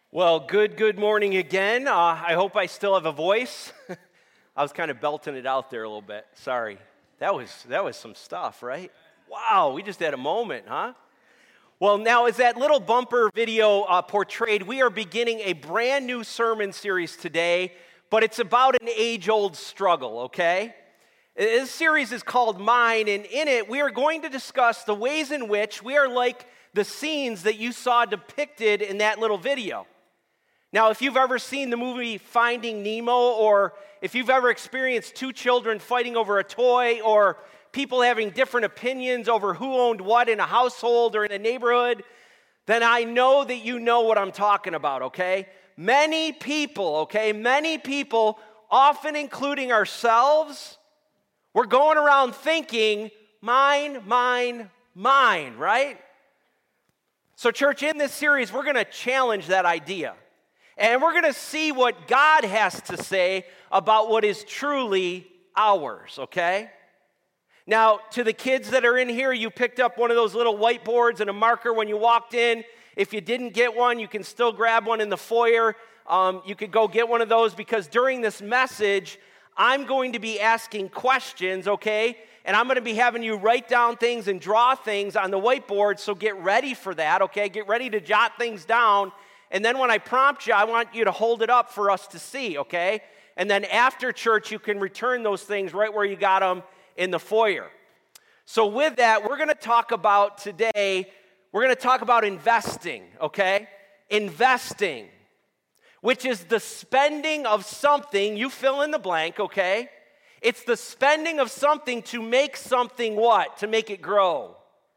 Well, good morning again. I hope I still have a voice. I was kind of belting it out there a little bit. Sorry. That was some stuff, right? Wow, we just had a moment, huh? Well, now as that little bumper video portrayed, we are beginning a brand new sermon series today, but it's about an age-old struggle, okay? This series is called Mine, and in it, we are going to discuss the ways in which we are like the scenes that you saw depicted in that little video. Now, if you've ever seen the movie Finding Nemo, or if you've ever experienced two children fighting over a toy, or people having different opinions over who owned what in a household or in a neighborhood, then I know that you know what I'm talking about, okay? Many people, often including ourselves, we're going around thinking, mine, right? So, church, in this series, we're going to challenge that idea. And we're going to see what God has to say about what is truly ours, okay? Now, to the kids that are in here, you picked up one of those little whiteboards and a marker when you walked in. If you didn't get one, you can still grab one in the foyer. You could go get one of those because during this message, I'm going to be asking questions, okay? And I'm going to be having you write down things and draw things on the whiteboard, so get ready for that, okay? Get ready to jot things down. And then when I prompt you, I want you to hold it up for us to see, okay? And then after church, you can return those things right where you got them in the foyer. So with that, we're going to talk about today, investing, okay? Investing, which is the spending of something, you fill in the blank, okay? It's the spending of something to make something what? To make it grow.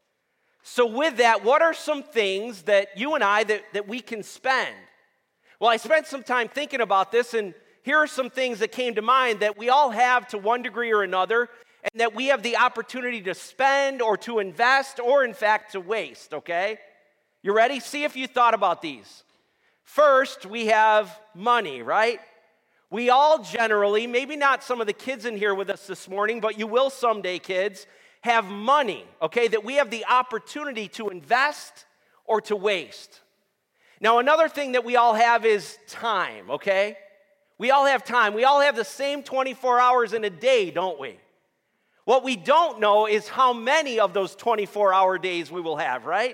So with that, what are some things that you and I that we can spend? Well, I spent some time thinking about this, and here are some things that came to mind that we all have to one degree or another, and that we have the opportunity to spend or to invest or, in fact, to waste, okay? You ready? See if you thought about these. First, we have money, right? We all generally, maybe not some of the kids in here with us this morning, but you will someday, kids, have money, okay, that we have the opportunity to invest or to waste. Now, another thing that we all have is time, okay? We all have time. We all have the same 24 hours in a day, don't we? What we don't know is how many of those 24-hour days we will have, right?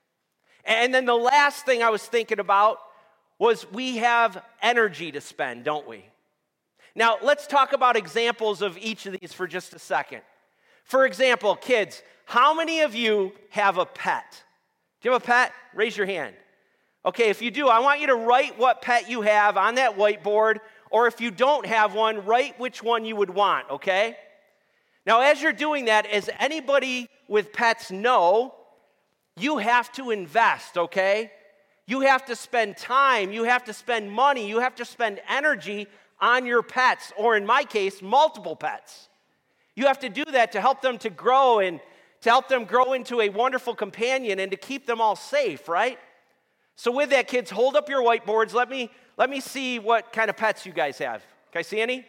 And then the last thing I was thinking about was we have energy to spend, don't we? Now, let's talk about examples of each of these for just a second. For example, kids, how many of you have a pet? Do you have a pet? Raise your hand. Okay, if you do, I want you to write what pet you have on that whiteboard, or if you don't have one, write which one you would want, okay? Now, as you're doing that, as anybody with pets know, you have to invest, okay? You have to spend time, you have to spend money, you have to spend energy on your pets, or in my case, multiple pets. You have to do that to help them to grow and to help them grow into a wonderful companion and to keep them all safe, right? So with that, kids, hold up your whiteboards. Let me see what kind of pets you guys have. Can I see any?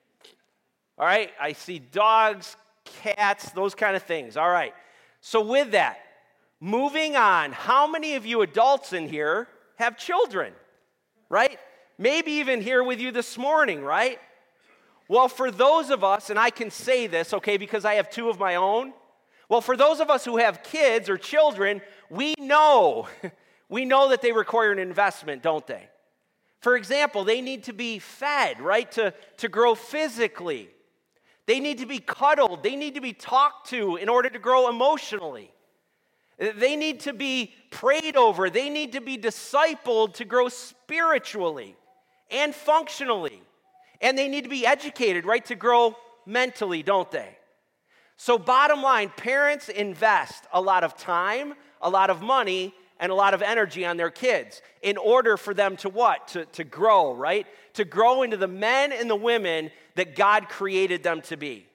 All right, I see dogs, cats, those kind of things. All right. So with that, moving on, how many of you adults in here have children, right? Maybe even here with you this morning, right? Well, for those of us, and I can say this, okay, because I have two of my own. Well, for those of us who have kids or children, we know that they require an investment, don't they? For example, they need to be fed, right, to grow physically. They need to be cuddled. They need to be talked to in order to grow emotionally. They need to be prayed over. They need to be discipled to grow spiritually and functionally. And they need to be educated, right, to grow mentally, don't they? So bottom line, parents invest a lot of time, a lot of money, and a lot of energy on their kids in order for them to what? To grow, right? To grow into the men and the women that God created them to be.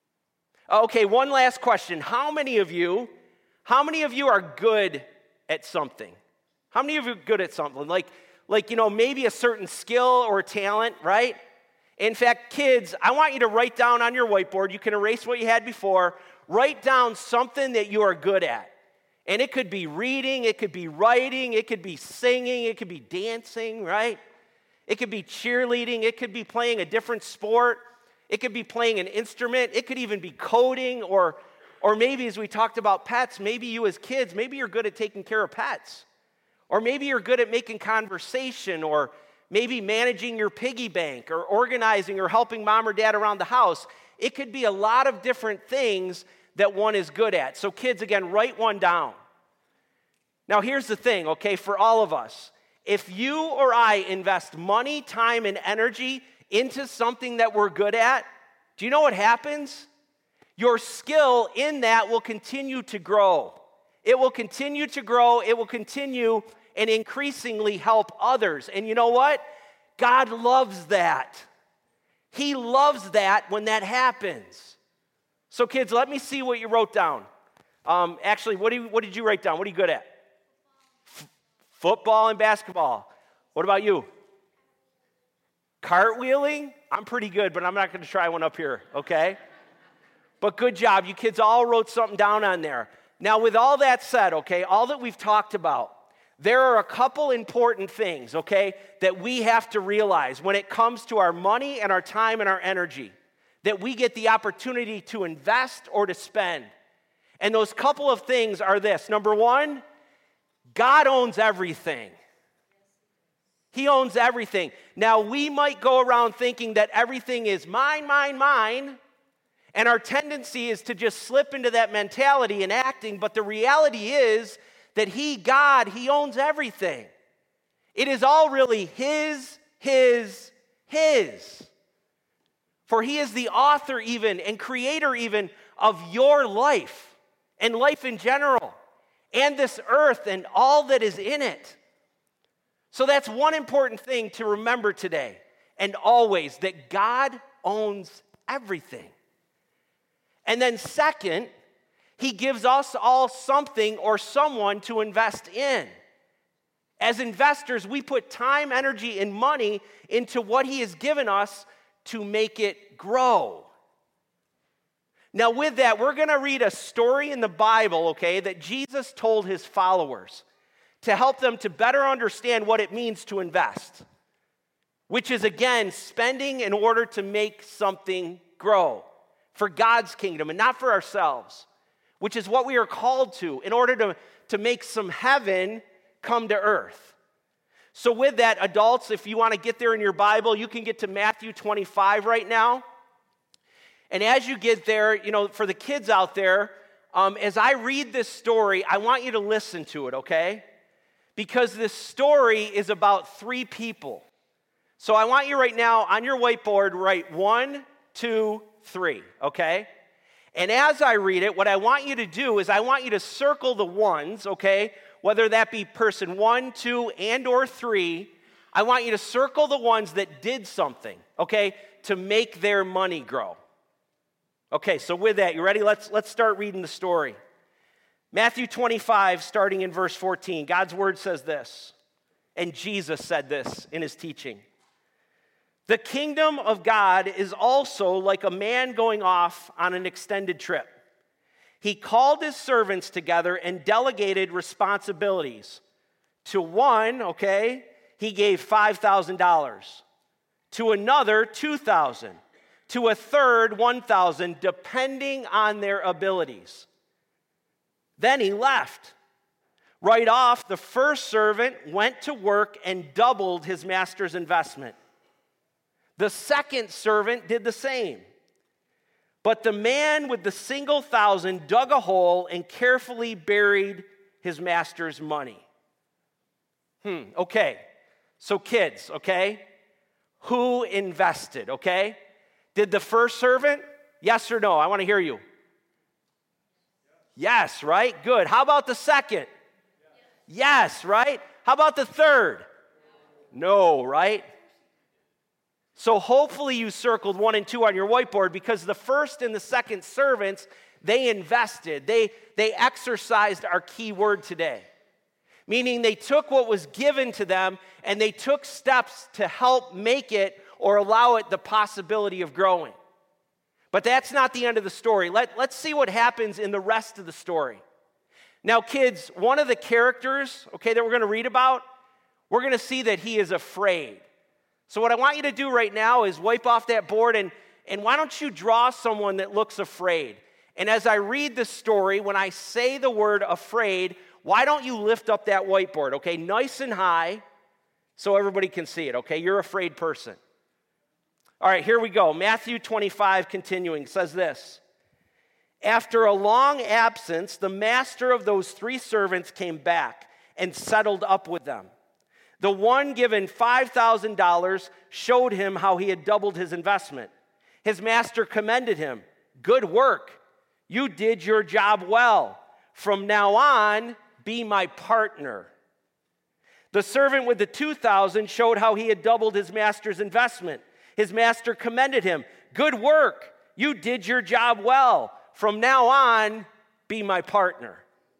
Okay, one last question. How many of you are good at something? How many of you are good at something? Like maybe a certain skill or talent, right? In fact, kids, I want you to write down on your whiteboard, you can erase what you had before, write down something that you are good at. And it could be reading, it could be writing, it could be singing, it could be dancing, right? It could be cheerleading, it could be playing a different sport, it could be playing an instrument, it could even be coding, or maybe as we talked about pets, maybe you as kids, maybe you're good at taking care of pets. Or maybe you're good at making conversation, or maybe managing your piggy bank, or organizing or helping mom or dad around the house. It could be a lot of different things that one is good at. So kids, again, write one down. Now here's the thing, okay, for all of us. If you or I invest money, time, and energy into something that we're good at, do you know what happens? Your skill in that will continue to grow. It will continue to grow. It will continue and increasingly help others. And you know what? God loves that. He loves that when that happens. So kids, let me see what you wrote down. Actually, what did you write down? What are you good at? Football and basketball. What about you? Cartwheeling? I'm pretty good, but I'm not going to try one up here, okay? But good job. You kids all wrote something down on there. Now, with all that said, okay, all that we've talked about, there are a couple important things, okay, that we have to realize when it comes to our money and our time and our energy, that we get the opportunity to invest or to spend. And those couple of things are this. Number one, God owns everything. He owns everything. Now, we might go around thinking that everything is mine, mine, mine, and our tendency is to just slip into that mentality and acting, but the reality is that God, He owns everything. It is all really His. For He is the author even and creator even of your life and life in general and this earth and all that is in it. So that's one important thing to remember today and always, that God owns everything. And then second, He gives us all something or someone to invest in. As investors, we put time, energy, and money into what He has given us to make it grow. Now with that, we're going to read a story in the Bible, okay, that Jesus told His followers to help them to better understand what it means to invest, which is, again, spending in order to make something grow for God's kingdom and not for ourselves, which is what we are called to in order to make some heaven come to earth. So with that, adults, if you want to get there in your Bible, you can get to Matthew 25 right now. And as you get there, for the kids out there, as I read this story, I want you to listen to it, okay? Because this story is about three people. So I want you right now on your whiteboard, write 1, 2, 3, okay? And as I read it, what I want you to do is I want you to circle the ones, okay? Whether that be person 1, 2, and or 3, I want you to circle the ones that did something, okay, to make their money grow. Okay, so with that, you ready? Let's start reading the story. Matthew 25, starting in verse 14, God's word says this, and Jesus said this in His teaching. The kingdom of God is also like a man going off on an extended trip. He called his servants together and delegated responsibilities. To one, okay, he gave $5,000. To another, $2,000. To a third, $1,000, depending on their abilities. Then he left. Right off, the first servant went to work and doubled his master's investment. The second servant did the same. But the man with the single $1,000 dug a hole and carefully buried his master's money. Okay. So kids, okay? Who invested, okay? Did the first servant? Yes or no? I want to hear you. Yes, right? Good. How about the second? Yes, right? How about the third? No, right? So hopefully you circled 1 and 2 on your whiteboard, because the first and the second servants, they invested. They exercised our key word today. Meaning they took what was given to them and they took steps to help make it or allow it the possibility of growing. But that's not the end of the story. Let's see what happens in the rest of the story. Now, kids, one of the characters, okay, that we're going to read about, we're going to see that he is afraid. So what I want you to do right now is wipe off that board and why don't you draw someone that looks afraid? And as I read the story, when I say the word afraid, why don't you lift up that whiteboard, okay, nice and high so everybody can see it, okay? You're an afraid person. All right, here we go. Matthew 25, continuing, says this. After a long absence, the master of those 3 servants came back and settled up with them. The one given $5,000 showed him how he had doubled his investment. His master commended him. Good work. You did your job well. From now on, be my partner. The servant with the 2,000 showed how he had doubled his master's investment. His master commended him. Good work. You did your job well. From now on, be my partner.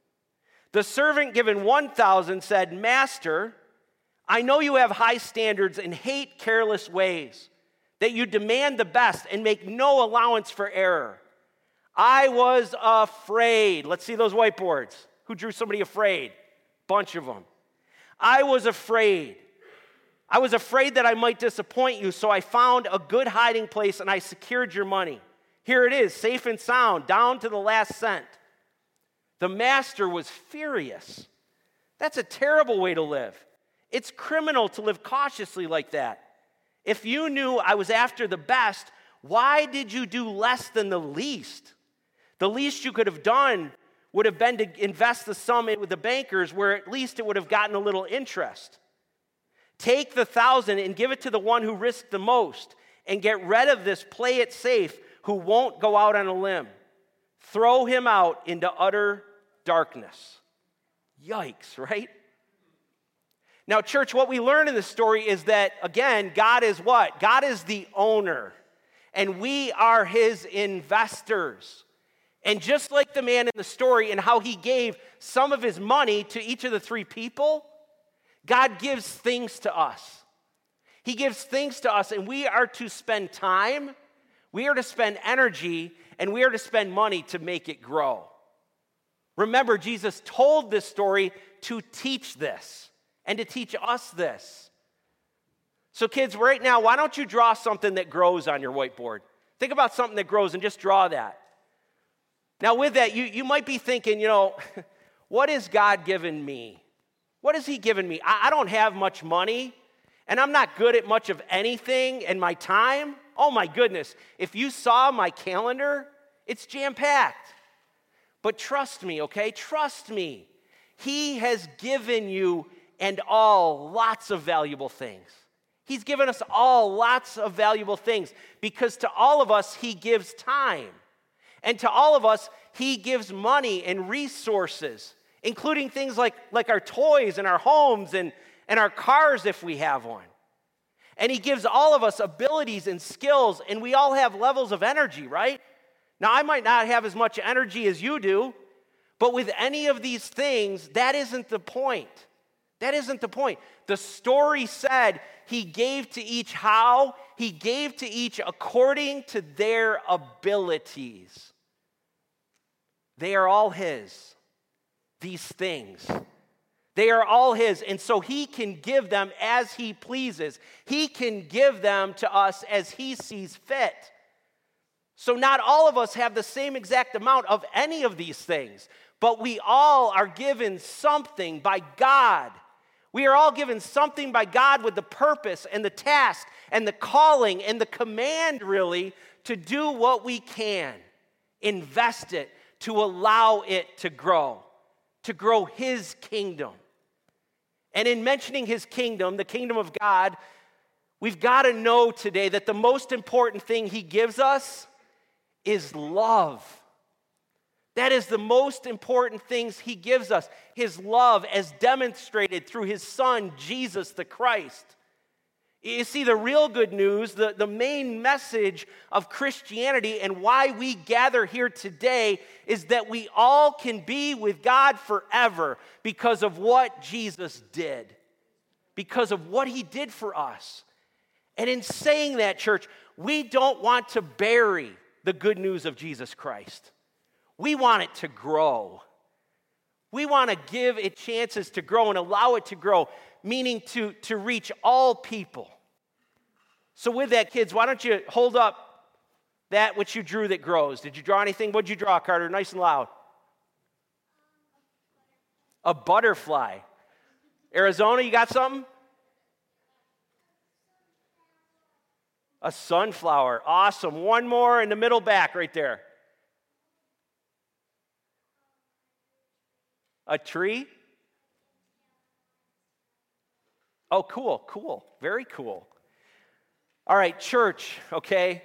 The servant given 1,000 said, Master, I know you have high standards and hate careless ways, that you demand the best and make no allowance for error. I was afraid. Let's see those whiteboards. Who drew somebody afraid? Bunch of them. I was afraid. I was afraid that I might disappoint you, so I found a good hiding place and I secured your money. Here it is, safe and sound, down to the last cent. The master was furious. That's a terrible way to live. It's criminal to live cautiously like that. If you knew I was after the best, why did you do less than the least? The least you could have done would have been to invest the sum with the bankers, where at least it would have gotten a little interest. Take the 1,000 and give it to the one who risked the most, and get rid of this play it safe who won't go out on a limb. Throw him out into utter darkness. Yikes, right? Now, church, what we learn in this story is that, again, God is what? God is the owner, and we are his investors. And just like the man in the story and how he gave some of his money to each of the 3 people, God gives things to us. He gives things to us, and we are to spend time, we are to spend energy, and we are to spend money to make it grow. Remember, Jesus told this story to teach this and to teach us this. So kids, right now, why don't you draw something that grows on your whiteboard? Think about something that grows and just draw that. Now with that, you might be thinking, what has God given me? What has he given me? I don't have much money, and I'm not good at much of anything in my time. Oh my goodness, if you saw my calendar, it's jam-packed. But trust me, okay? Trust me. He has given you and all lots of valuable things. He's given us all lots of valuable things because to all of us, he gives time. And to all of us, he gives money and resources, including things like our toys and our homes and our cars if we have one. And he gives all of us abilities and skills, and we all have levels of energy, right? Now, I might not have as much energy as you do, but with any of these things, that isn't the point. That isn't the point. The story said he gave to each how? He gave to each according to their abilities. They are all his, these things. They are all his, and so he can give them as he pleases. He can give them to us as he sees fit. So not all of us have the same exact amount of any of these things, but we all are given something by God. We are all given something by God with the purpose and the task and the calling and the command, really, to do what we can. Invest it, to allow it to grow his kingdom. And in mentioning his kingdom, the kingdom of God, we've got to know today that the most important thing he gives us is love. That is the most important things he gives us, his love as demonstrated through his son, Jesus the Christ. You see, the real good news, the main message of Christianity and why we gather here today is that we all can be with God forever because of what Jesus did, because of what he did for us. And in saying that, church, we don't want to bury the good news of Jesus Christ. We want it to grow. We want to give it chances to grow and allow it to grow, meaning to reach all people. So with that, kids, why don't you hold up that which you drew that grows? Did you draw anything? What did you draw, Carter? Nice and loud. A butterfly. Arizona, you got something? A sunflower. Awesome. One more in the middle back right there. A tree? Oh, cool. Very cool. All right, church, okay?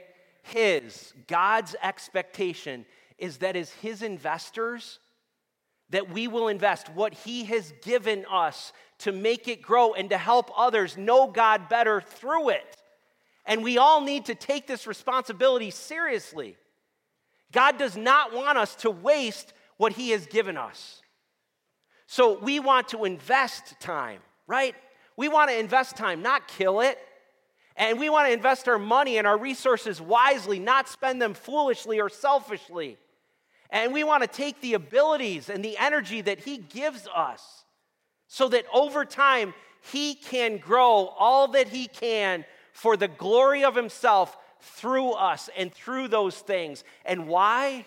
God's expectation is that as his investors, that we will invest what he has given us to make it grow and to help others know God better through it. And we all need to take this responsibility seriously. God does not want us to waste what he has given us. So we want to invest time, right? We want to invest time, not kill it. And we want to invest our money and our resources wisely, not spend them foolishly or selfishly. And we want to take the abilities and the energy that he gives us so that over time he can grow all that he can for the glory of himself through us and through those things. And why?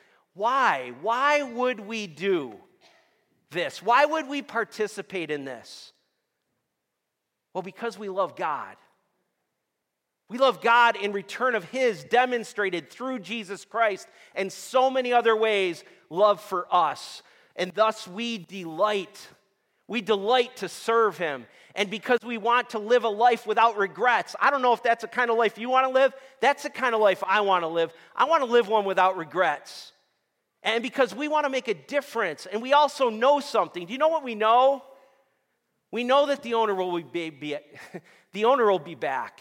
Why would we do this? Why would we participate in this? Well, because we love God. We love God in return of his demonstrated through Jesus Christ and so many other ways love for us. And thus we delight to serve him. And because we want to live a life without regrets. I don't know if that's the kind of life you want to live. That's the kind of life I want to live. I want to live one without regrets. And because we want to make a difference. And we also know something. Do you know what we know? We know that the owner will be the owner will be back.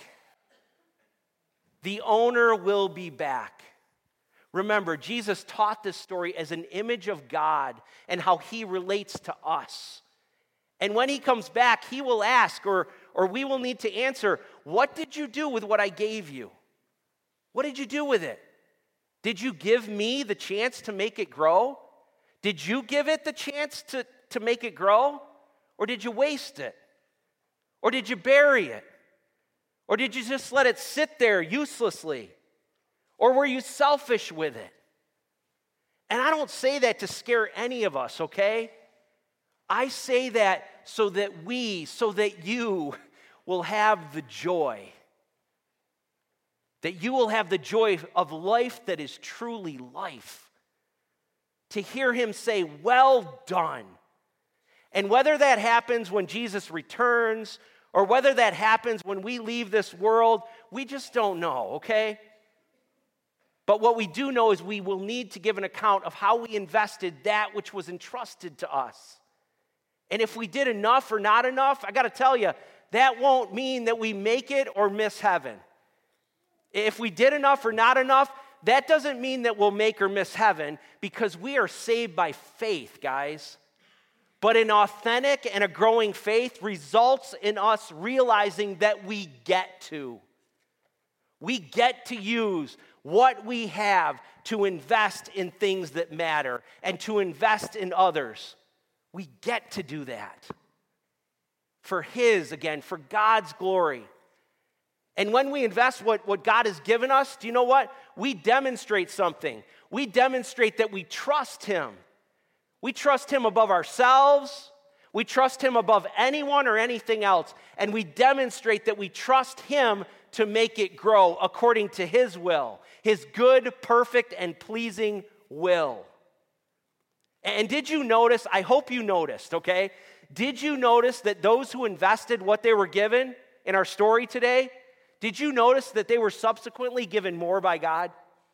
The owner will be back. Remember, Jesus taught this story as an image of God and how he relates to us. And when he comes back, he will ask, or we will need to answer, what did you do with what I gave you? What did you do with it? Did you give me the chance to make it grow? Did you give it the chance to make it grow? Or did you waste it? Or did you bury it? Or did you just let it sit there uselessly? Or were you selfish with it? And I don't say that to scare any of us, okay? I say that so that you will have the joy. That you will have the joy of life that is truly life. To hear him say, well done. And whether that happens when Jesus returns, or whether that happens when we leave this world, we just don't know, okay? But what we do know is we will need to give an account of how we invested that which was entrusted to us. And if we did enough or not enough, I got to tell you, that won't mean that we make it or miss heaven. If we did enough or not enough, that doesn't mean that we'll make or miss heaven because we are saved by faith, guys. But an authentic and a growing faith results in us realizing that we get to use what we have to invest in things that matter and to invest in others. We get to do that for for God's glory. And when we invest what God has given us, do you know what? We demonstrate something. We demonstrate that we trust him. We trust him above ourselves. We trust him above anyone or anything else. And we demonstrate that we trust him to make it grow according to his will, his good, perfect, and pleasing will. And did you notice, I hope you noticed, okay? Did you notice that those who invested what they were given in our story today, did you notice that they were subsequently given more by God?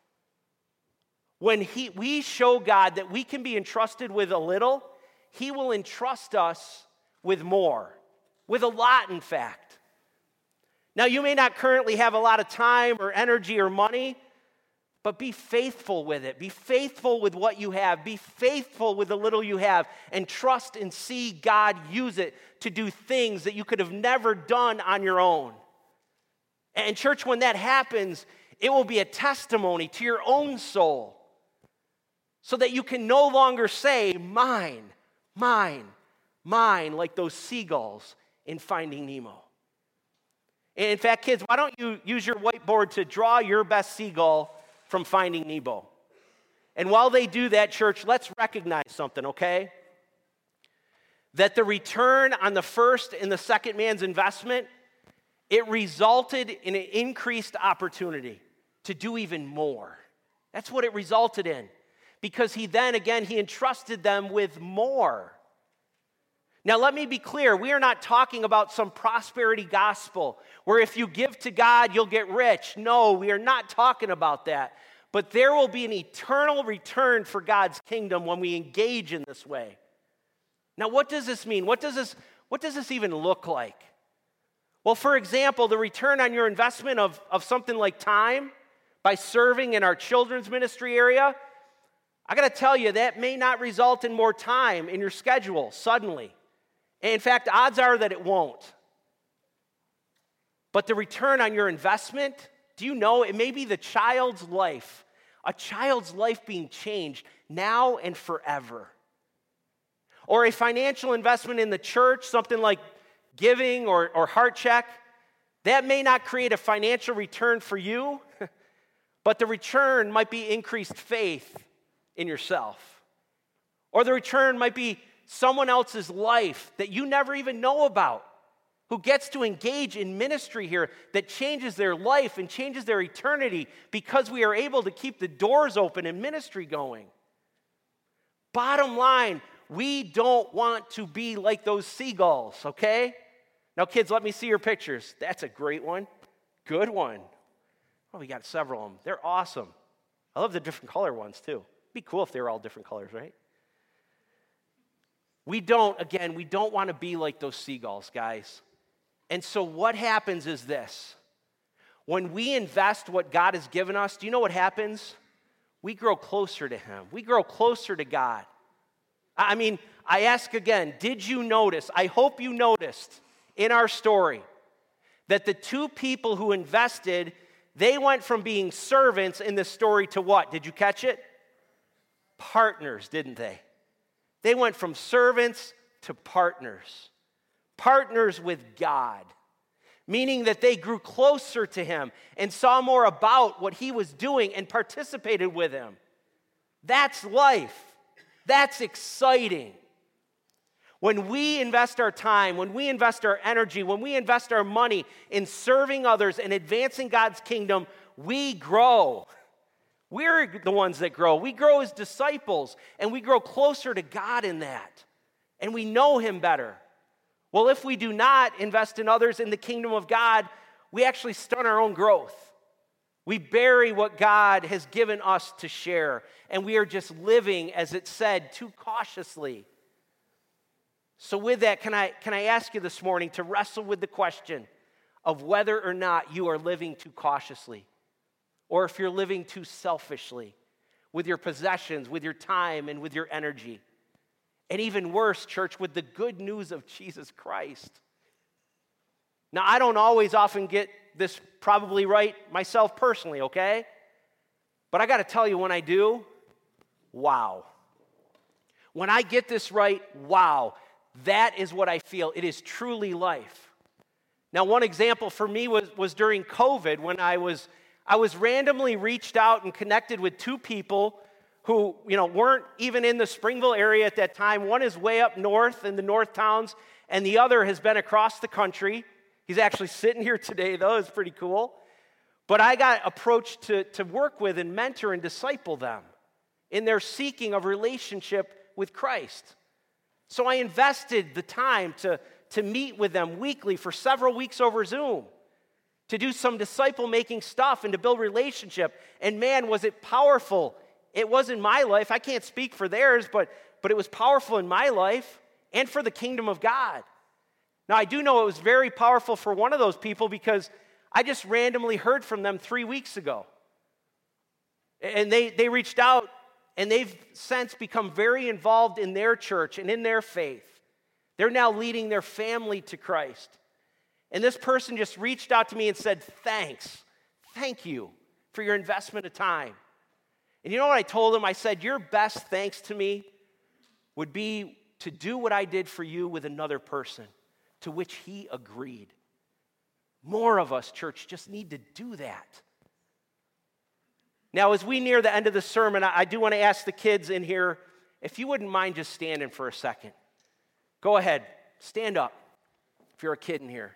When we show God that we can be entrusted with a little, he will entrust us with more, with a lot, in fact. Now, you may not currently have a lot of time or energy or money, but be faithful with it. Be faithful with what you have. Be faithful with the little you have, and trust and see God use it to do things that you could have never done on your own. And church, when that happens, it will be a testimony to your own soul. So that you can no longer say, mine, Mine, like those seagulls in Finding Nemo. In fact, kids, why don't you use your whiteboard to draw your best seagull from Finding Nemo? And while they do that, church, let's recognize something, okay? That the return on the first and the second man's investment, it resulted in an increased opportunity to do even more. That's what it resulted in. Because he entrusted them with more. Now, let me be clear. We are not talking about some prosperity gospel where if you give to God, you'll get rich. No, we are not talking about that. But there will be an eternal return for God's kingdom when we engage in this way. Now, what does this mean? What does this even look like? Well, for example, the return on your investment of something like time by serving in our children's ministry area, I got to tell you, that may not result in more time in your schedule suddenly. In fact, odds are that it won't. But the return on your investment, do you know, it may be the child's life, a child's life being changed now and forever. Or a financial investment in the church, something like giving or heart check, that may not create a financial return for you, but the return might be increased faith in yourself. Or the return might be someone else's life that you never even know about, who gets to engage in ministry here that changes their life and changes their eternity because we are able to keep the doors open and ministry going. Bottom line, we don't want to be like those seagulls, okay? Now, kids, let me see your pictures. That's a great one. Good one. Oh, we got several of them. They're awesome. I love the different color ones, too. It'd be cool if they were all different colors, right? We don't want to be like those seagulls, guys. And so what happens is this. When we invest what God has given us, do you know what happens? We grow closer to Him. We grow closer to God. I mean, I ask again, did you notice? I hope you noticed in our story that the two people who invested, they went from being servants in this story to what? Did you catch it? Partners, didn't they? They went from servants to partners. Partners with God. Meaning that they grew closer to Him and saw more about what He was doing and participated with Him. That's life. That's exciting. When we invest our time, when we invest our energy, when we invest our money in serving others and advancing God's kingdom, we grow. We're the ones that grow. We grow as disciples, and we grow closer to God in that. And we know Him better. Well, if we do not invest in others in the kingdom of God, we actually stunt our own growth. We bury what God has given us to share, and we are just living, as it said, too cautiously. So with that, can I ask you this morning to wrestle with the question of whether or not you are living too cautiously, or if you're living too selfishly with your possessions, with your time, and with your energy. And even worse, church, with the good news of Jesus Christ. Now, I don't always often get this probably right myself personally, okay? But I got to tell you, when I do, wow. When I get this right, wow, that is what I feel. It is truly life. Now, one example for me was during COVID when I was randomly reached out and connected with two people who, weren't even in the Springville area at that time. One is way up north in the north towns, and the other has been across the country. He's actually sitting here today, though. It's pretty cool. But I got approached to work with and mentor and disciple them in their seeking of relationship with Christ. So I invested the time to meet with them weekly for several weeks over Zoom, to do some disciple-making stuff and to build relationship. And man, was it powerful. It was in my life. I can't speak for theirs, but it was powerful in my life and for the kingdom of God. Now, I do know it was very powerful for one of those people because I just randomly heard from them 3 weeks ago. And they reached out, and they've since become very involved in their church and in their faith. They're now leading their family to Christ. And this person just reached out to me and said, thank you for your investment of time. And you know what I told him? I said, your best thanks to me would be to do what I did for you with another person, to which he agreed. More of us, church, just need to do that. Now, as we near the end of the sermon, I do want to ask the kids in here, if you wouldn't mind just standing for a second. Go ahead, stand up if you're a kid in here.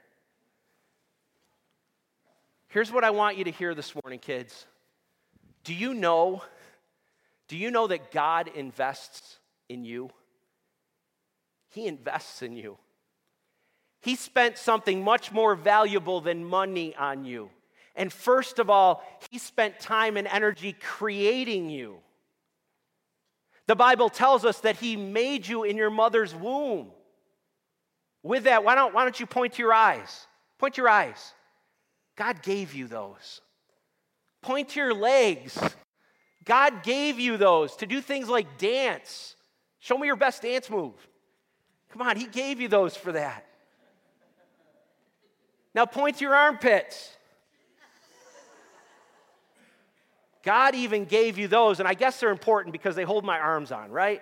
Here's what I want you to hear this morning, kids. Do you know that God invests in you? He invests in you. He spent something much more valuable than money on you. And first of all, he spent time and energy creating you. The Bible tells us that he made you in your mother's womb. With that, why don't you point to your eyes? Point your eyes. God gave you those. Point to your legs. God gave you those to do things like dance. Show me your best dance move. Come on, he gave you those for that. Now point to your armpits. God even gave you those, and I guess they're important because they hold my arms on, right?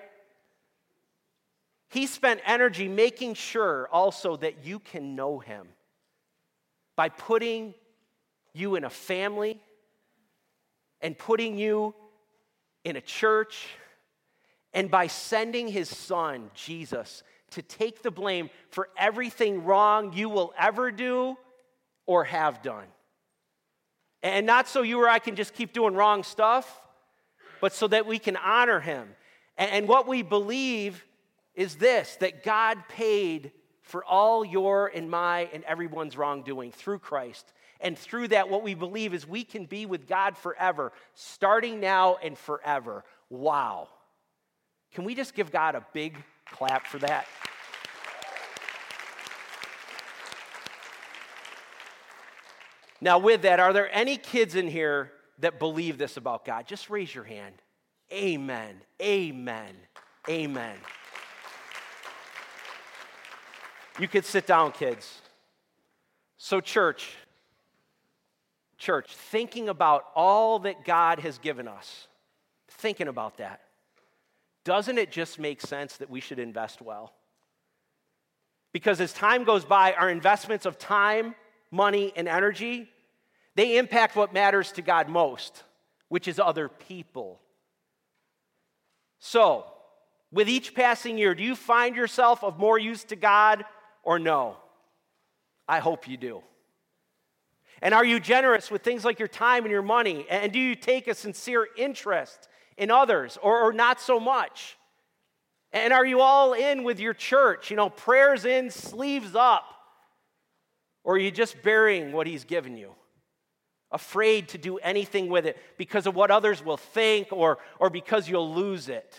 He spent energy making sure also that you can know him by putting you in a family and putting you in a church and by sending his son, Jesus, to take the blame for everything wrong you will ever do or have done. And not so you or I can just keep doing wrong stuff, but so that we can honor him. And what we believe is this, that God paid for all your and my and everyone's wrongdoing through Christ. And through that, what we believe is we can be with God forever, starting now and forever. Wow. Can we just give God a big clap for that? Now, with that, are there any kids in here that believe this about God? Just raise your hand. Amen. Amen. Amen. You could sit down, kids. So, church, thinking about all that God has given us, thinking about that, doesn't it just make sense that we should invest well? Because as time goes by, our investments of time, money, and energy, they impact what matters to God most, which is other people. So, with each passing year, do you find yourself of more use to God or no? I hope you do. And are you generous with things like your time and your money? And do you take a sincere interest in others or not so much? And are you all in with your church? Prayers in, sleeves up. Or are you just burying what he's given you? Afraid to do anything with it because of what others will think or because you'll lose it.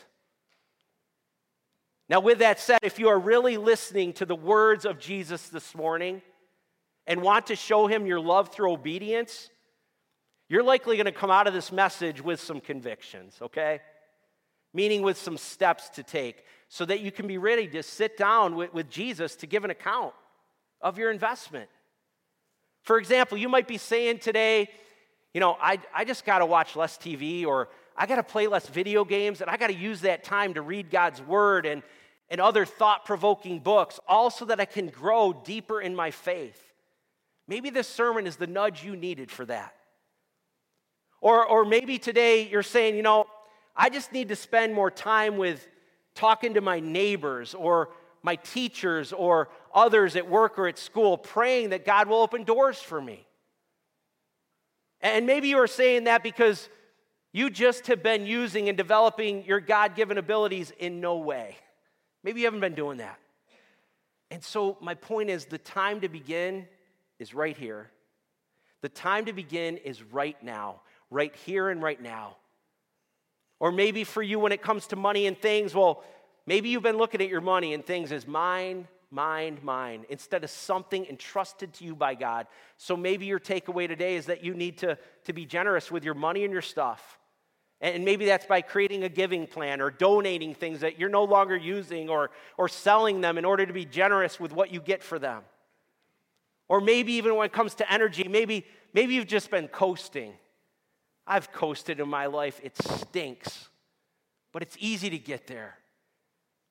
Now, with that said, if you are really listening to the words of Jesus this morning and want to show him your love through obedience, you're likely going to come out of this message with some convictions, okay? Meaning with some steps to take so that you can be ready to sit down with Jesus to give an account of your investment. For example, you might be saying today, I just got to watch less TV, or I got to play less video games, and I got to use that time to read God's word and other thought-provoking books, all so that I can grow deeper in my faith. Maybe this sermon is the nudge you needed for that. Or maybe today you're saying, I just need to spend more time with talking to my neighbors or my teachers or others at work or at school, praying that God will open doors for me. And maybe you are saying that because you just have been using and developing your God-given abilities in no way. Maybe you haven't been doing that. And so my point is, the time to begin is right here. The time to begin is right now, right here and right now. Or maybe for you when it comes to money and things, maybe you've been looking at your money and things as mine, instead of something entrusted to you by God. So maybe your takeaway today is that you need to be generous with your money and your stuff. And maybe that's by creating a giving plan or donating things that you're no longer using or selling them in order to be generous with what you get for them. Or maybe even when it comes to energy, maybe you've just been coasting. I've coasted in my life. It stinks, but it's easy to get there.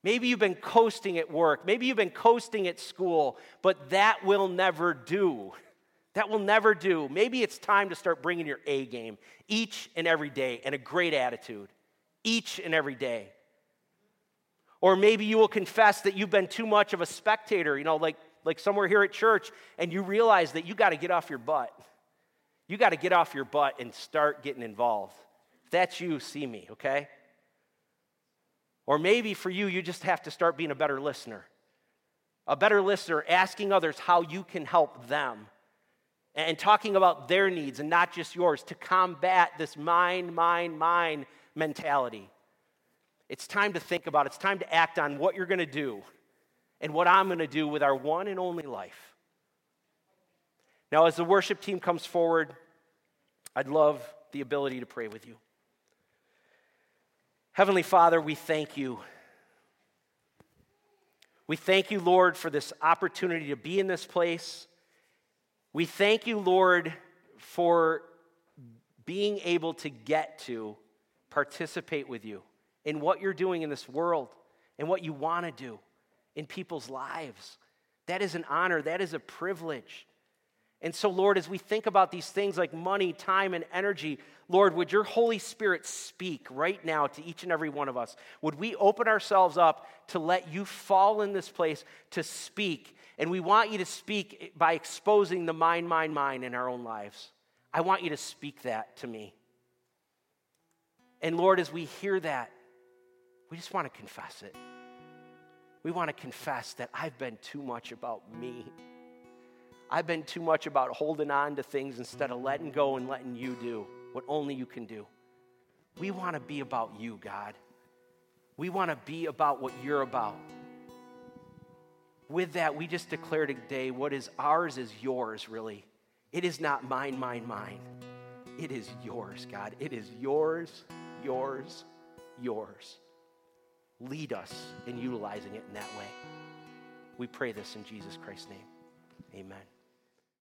Maybe you've been coasting at work. Maybe you've been coasting at school, but that will never do. That will never do. Maybe it's time to start bringing your A game each and every day and a great attitude each and every day. Or maybe you will confess that you've been too much of a spectator, like somewhere here at church, and you realize that you got to get off your butt. You got to get off your butt and start getting involved. If that's you, see me, okay? Or maybe for you, you just have to start being a better listener. A better listener, asking others how you can help them. And talking about their needs and not just yours to combat this mine mentality. It's time to think about it. It's time to act on what you're going to do and what I'm going to do with our one and only life. Now, as the worship team comes forward, I'd love the ability to pray with you. Heavenly Father, we thank you. We thank you, Lord, for this opportunity to be in this place. We thank you, Lord, for being able to get to participate with you in what you're doing in this world and what you want to do in people's lives. That is an honor. That is a privilege. And so, Lord, as we think about these things like money, time, and energy, Lord, would your Holy Spirit speak right now to each and every one of us? Would we open ourselves up to let you fall in this place to speak? And we want you to speak by exposing the mine in our own lives. I want you to speak that to me. And Lord, as we hear that, we just want to confess it. We want to confess that I've been too much about me. I've been too much about holding on to things instead of letting go and letting you do what only you can do. We want to be about you, God. We want to be about what you're about. With that, we just declare today what is ours is yours, really. It is not mine. It is yours, God. It is yours. Lead us in utilizing it in that way. We pray this in Jesus Christ's name. Amen.